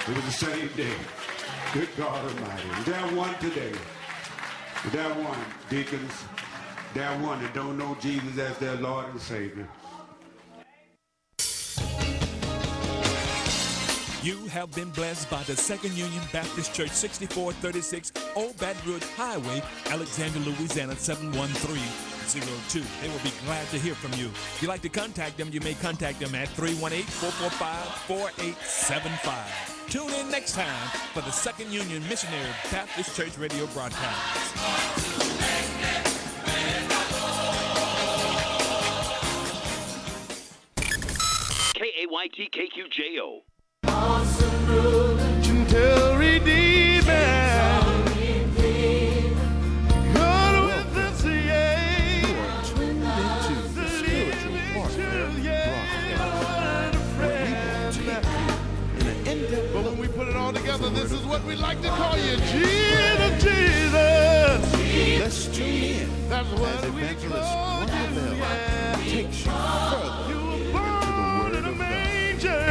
It was the same day. Good God Almighty. Is there one today? Is there one, deacons? There one that don't know Jesus as their Lord and Savior. You have been blessed by the Second Union Baptist Church, 6436 Old Baton Rouge Highway, Alexandria, Louisiana, 71302. They will be glad to hear from you. If you'd like to contact them, you may contact them at 318-445-4875. Tune in next time for the Second Union Missionary Baptist Church radio broadcast. KAYT-KQJO. Awesome ruler, gentle redeemer, God with us, yeah. You are tuned into the Spiritual Warfare broadcast, where we will take you in an in-depth But look. when we put it all together, this is what we like to call you, Jesus, Jesus. Let's tune in That's as what we Evangelist call Wanda you, Bell yeah. takes you further You were into the born Word in a of God. manger,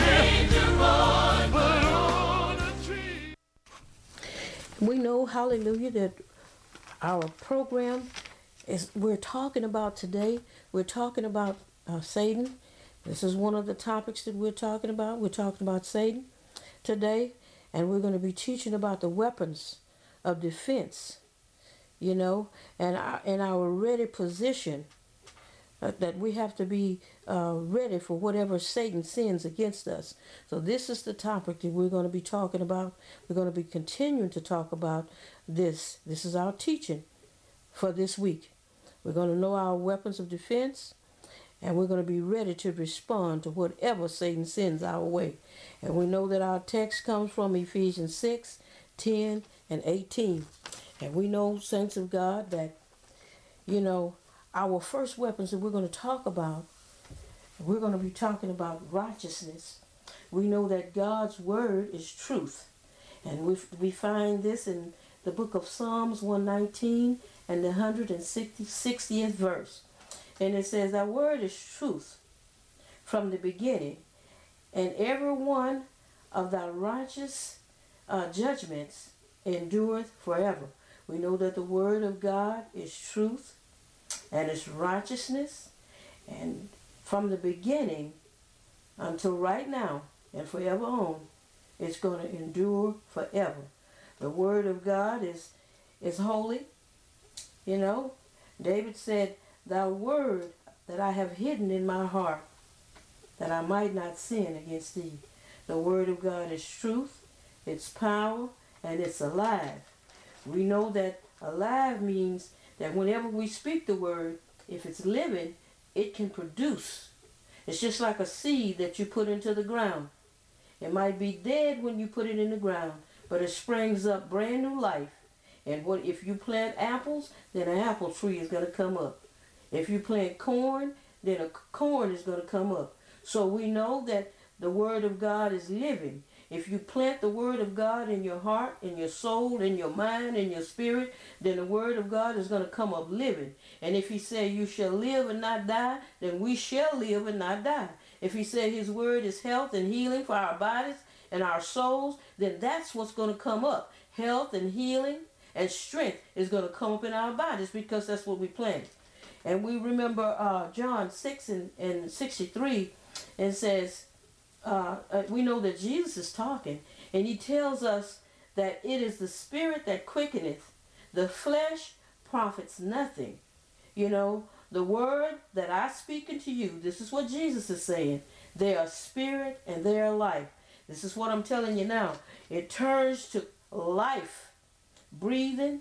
but on a tree. We know, hallelujah, that our program we're talking about today, we're talking about Satan. This is one of the topics that we're talking about. We're talking about Satan today, and we're going to be teaching about the weapons of defense, and our ready position, that we have to be ready for whatever Satan sends against us. So this is the topic that we're going to be talking about. We're going to be continuing to talk about this. This is our teaching for this week. We're going to know our weapons of defense, and we're going to be ready to respond to whatever Satan sends our way. And we know that our text comes from Ephesians 6, 10, and 18. And we know, saints of God, that, our first weapons that we're going to talk about, we're going to be talking about righteousness. We know that God's word is truth. And we find this in the book of Psalms 119 and the 160th verse. And it says, "Thy word is truth from the beginning, and every one of thy righteous judgments endureth forever." We know that the word of God is truth and it's righteousness, and from the beginning until right now and forever on, it's going to endure forever. The word of God is holy. David said, "Thy word that I have hidden in my heart, that I might not sin against thee." The word of God is truth, it's power, and it's alive. We know that alive means that whenever we speak the word, if it's living, it can produce. It's just like a seed that you put into the ground. It might be dead when you put it in the ground, but it springs up brand new life. And if you plant apples, then an apple tree is going to come up. If you plant corn, then a corn is going to come up. So we know that the word of God is living. If you plant the word of God in your heart, in your soul, in your mind, in your spirit, then the word of God is going to come up living. And if he said you shall live and not die, then we shall live and not die. If he said his word is health and healing for our bodies and our souls, then that's what's going to come up. Health and healing and strength is going to come up in our bodies, because that's what we planted. And we remember John 6 and 63, and says, we know that Jesus is talking, and he tells us that it is the spirit that quickeneth, the flesh profits nothing. The word that I speak unto you, this is what Jesus is saying. They are spirit and they are life. This is what I'm telling you now. It turns to life, breathing,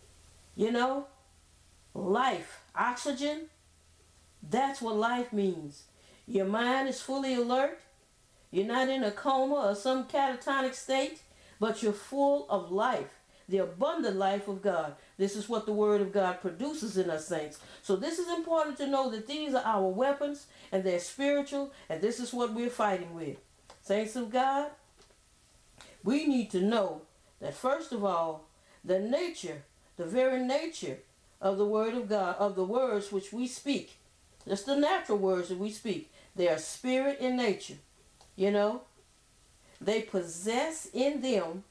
life, oxygen. That's what life means. Your mind is fully alert. You're not in a coma or some catatonic state, but you're full of life, the abundant life of God. This is what the word of God produces in us, saints. So this is important to know, that these are our weapons, and they're spiritual, and this is what we're fighting with. Saints of God, we need to know that, first of all, the very nature of the word of God, of the words which we speak, just the natural words that we speak, they are spirit in nature. They possess in them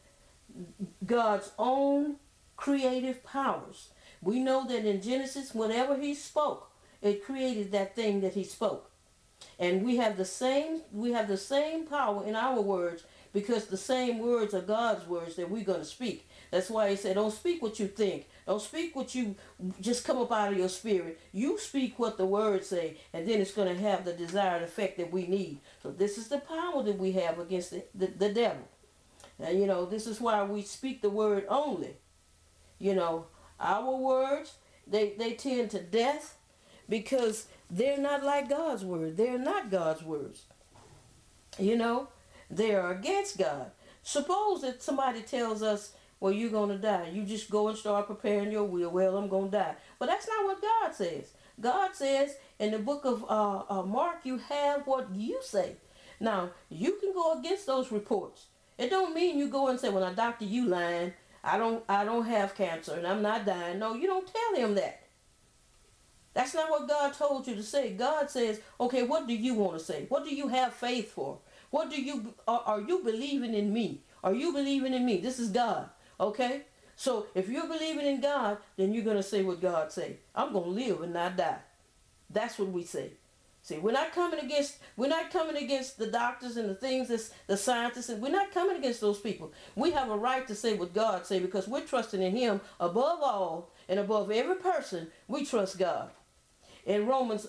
God's own creative powers. We know that in Genesis, whenever he spoke, it created that thing that he spoke. And we have the same power in our words, because the same words are God's words that we're going to speak. That's why he said, don't speak what you think. Don't speak what you just come up out of your spirit. You speak what the words say, and then it's going to have the desired effect that we need. So this is the power that we have against the devil. And, you know, this is why we speak the word only. You know, our words, they tend to death because they're not like God's word. They're not God's words. You know, they are against God. Suppose that somebody tells us, well, you're going to die. You just go and start preparing your will. Well, I'm going to die. But that's not what God says. God says in the book of Mark, you have what you say. Now, you can go against those reports. It don't mean you go and say, well, now, doctor, you lying. I don't have cancer and I'm not dying. No, you don't tell him that. That's not what God told you to say. God says, okay, what do you want to say? What do you have faith for? What do you, are you believing in me? Are you believing in me? This is God, okay? So if you're believing in God, then you're going to say what God say. I'm going to live and not die. That's what we say. See, we're not coming against the doctors and the things that the scientists, and we're not coming against those people. We have a right to say what God say because we're trusting in him above all and above every person. We trust God. In Romans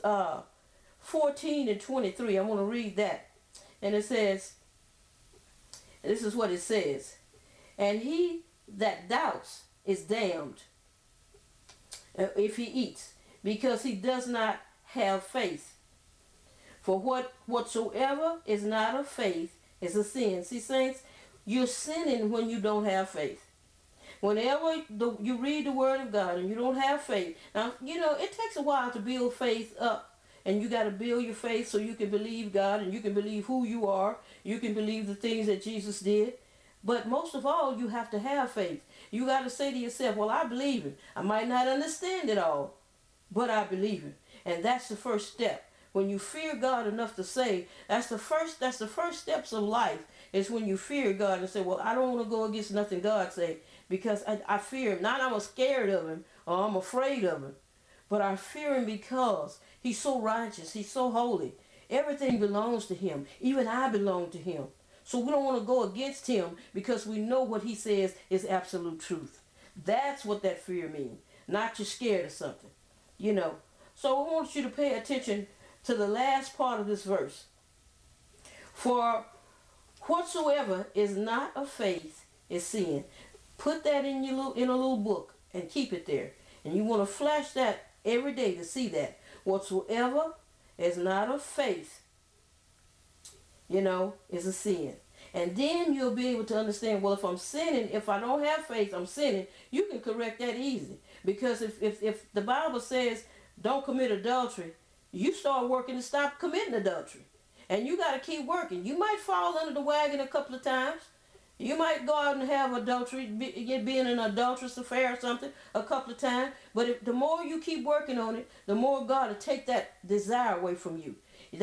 14 and 23, I want to read that. And it says, this is what it says. And he that doubts is damned if he eats, because he does not have faith. For whatsoever is not of faith is a sin. See, saints, you're sinning when you don't have faith. Whenever you read the word of God and you don't have faith, now, you know, it takes a while to build faith up. And you got to build your faith so you can believe God and you can believe who you are. You can believe the things that Jesus did. But most of all, you have to have faith. You got to say to yourself, well, I believe it. I might not understand it all, but I believe it. And that's the first step. When you fear God enough to say, that's the first steps of life, is when you fear God and say, well, I don't want to go against nothing God say, because I fear him. Not I'm scared of him or I'm afraid of him, but I fear him because he's so righteous, he's so holy. Everything belongs to him. Even I belong to him. So we don't want to go against him because we know what he says is absolute truth. That's what that fear means. Not you're scared of something. You know. So I want you to pay attention to the last part of this verse. For whatsoever is not of faith is sin. Put that in a little book and keep it there. And you want to flash that every day to see that. Whatsoever is not of faith, you know, is a sin. And then you'll be able to understand, well, if I'm sinning, if I don't have faith, I'm sinning. You can correct that easy. Because if the Bible says don't commit adultery, you start working to stop committing adultery. And you got to keep working. You might fall under the wagon a couple of times. You might go out and have adultery, being an adulterous affair or something, a couple of times. But the more you keep working on it, the more God will take that desire away from you.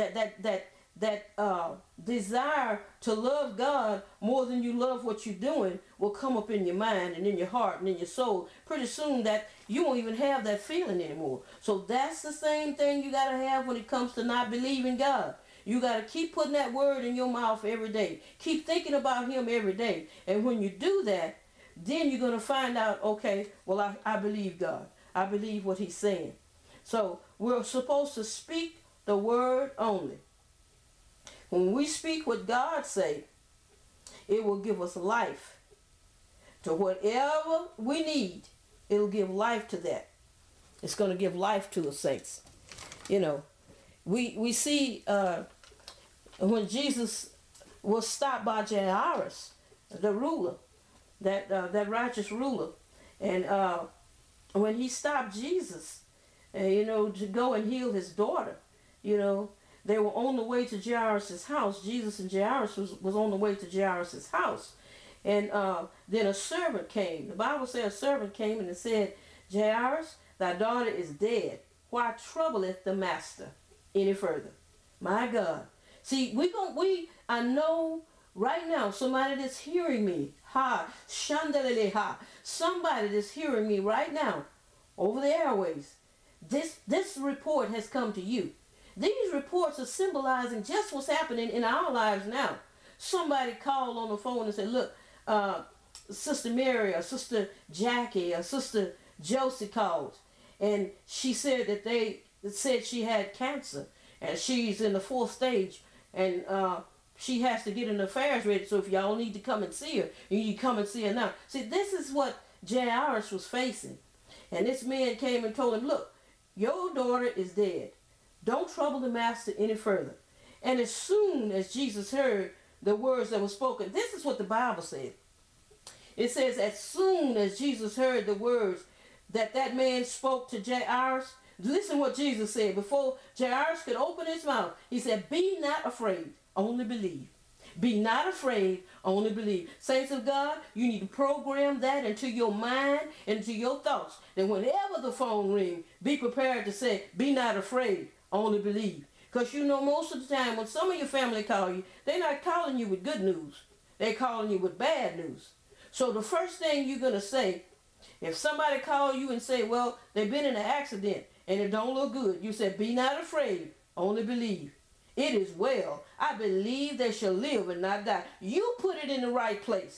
That desire to love God more than you love what you're doing will come up in your mind and in your heart and in your soul. Pretty soon that you won't even have that feeling anymore. So that's the same thing you got to have when it comes to not believing God. You got to keep putting that word in your mouth every day. Keep thinking about him every day. And when you do that, then you're going to find out, okay, well, I believe God. I believe what he's saying. So we're supposed to speak the word only. When we speak what God say, it will give us life to whatever we need. It'll give life to that. It's going to give life to us, saints. You know, we see when Jesus was stopped by Jairus, the ruler, that righteous ruler, and when he stopped Jesus, you know, to go and heal his daughter, you know, they were on the way to Jairus' house. Jesus and Jairus was on the way to Jairus' house. And then a servant came. The Bible says a servant came and it said, Jairus, thy daughter is dead. Why troubleth the master any further? My God. See, I know right now, somebody that's hearing me, ha, shandalele ha, somebody that's hearing me right now over the airways, this report has come to you. These reports are symbolizing just what's happening in our lives now. Somebody called on the phone and said, look, Sister Mary or Sister Jackie or Sister Josie called, and she said that they said she had cancer and she's in the 4th stage, and she has to get an affairs ready. So if y'all need to come and see her, you need to come and see her now. See, this is what Jairus was facing. And this man came and told him, look, your daughter is dead. Don't trouble the master any further. And as soon as Jesus heard the words that were spoken, this is what the Bible said. It says, as soon as Jesus heard the words that man spoke to Jairus, listen what Jesus said. Before Jairus could open his mouth, he said, be not afraid, only believe. Be not afraid, only believe. Saints of God, you need to program that into your mind, into your thoughts. That whenever the phone rings, be prepared to say, be not afraid, only believe. Because you know, most of the time when some of your family call you, they're not calling you with good news. They're calling you with bad news. So the first thing you're going to say, if somebody call you and say, well, they've been in an accident and it don't look good, you say, be not afraid, only believe. It is well. I believe they shall live and not die. You put it in the right place.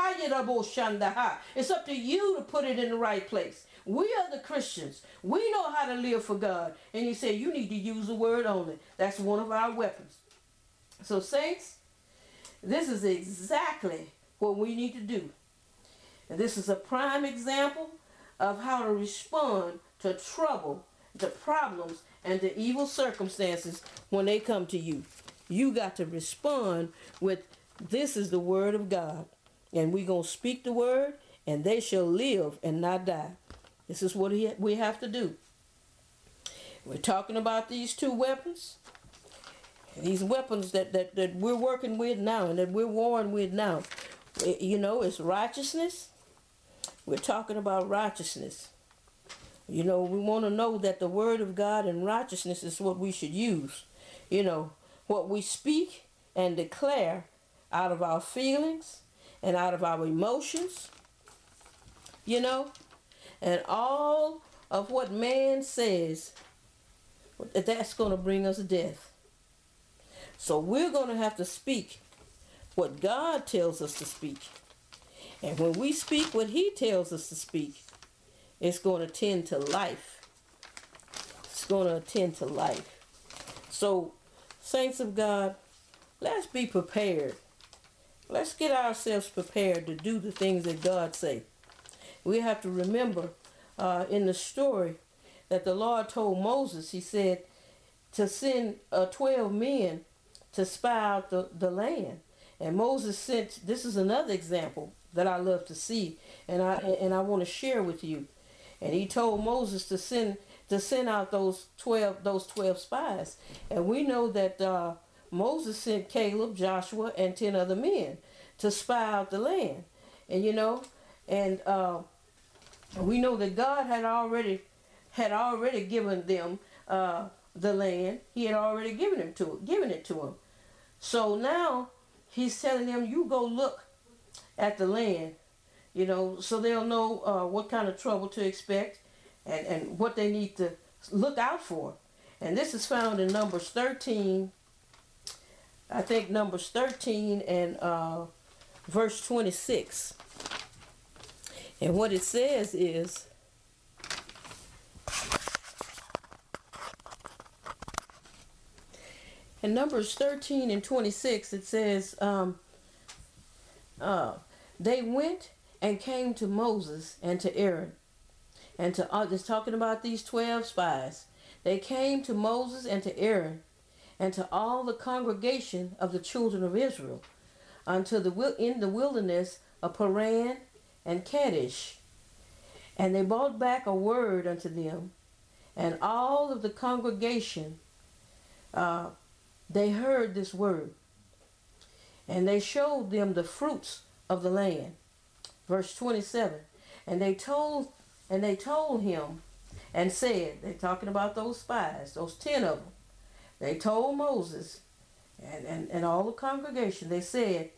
It's up to you to put it in the right place. We are the Christians. We know how to live for God. And you say you need to use the word only. That's one of our weapons. So saints, this is exactly what we need to do. And this is a prime example of how to respond to trouble, to problems, and to evil circumstances when they come to you. You got to respond with, this is the word of God. And we're going to speak the word, and they shall live and not die. This is what we have to do. We're talking about these 2 weapons. These weapons that we're working with now and that we're warring with now. You know, it's righteousness. We're talking about righteousness. You know, we want to know that the word of God and righteousness is what we should use. You know, what we speak and declare out of our feelings and out of our emotions. You know, and all of what man says, that's going to bring us death. So we're going to have to speak what God tells us to speak. And when we speak what he tells us to speak, it's going to tend to life. It's going to tend to life. So, saints of God, let's be prepared. Let's get ourselves prepared to do the things that God say. We have to remember in the story that the Lord told Moses, he said, to send 12 men to spy out the land. And Moses sent, this is another example that I love to see, and I want to share with you. And he told Moses to send out those 12 spies. And we know that Moses sent Caleb, Joshua, and 10 other men to spy out the land. And you know, and we know that God had already given them the land. He had already given it to them. So now he's telling them, you go look at the land, you know, so they'll know what kind of trouble to expect and what they need to look out for. And this is found in Numbers 13, I think Numbers 13 and verse 26. And what it says is, in Numbers 13 and 26, it says, they went and came to Moses and to Aaron, and to it's talking about these 12 spies. They came to Moses and to Aaron, and to all the congregation of the children of Israel, in the wilderness of Paran and Kadesh. And they brought back a word unto them, and all of the congregation, they heard this word, and they showed them the fruits of the land. Verse 27. And they told him and said, they're talking about those spies, those 10 of them. They told Moses and all the congregation, they said,